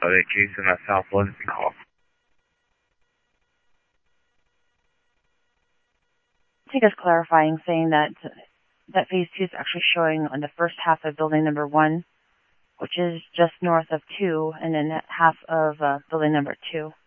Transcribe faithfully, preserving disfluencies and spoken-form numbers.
Jason at South Livingston call. I think it's clarifying, saying that that phase two is actually showing on the first half of building number one, which is just north of two, and then half of uh, building number two.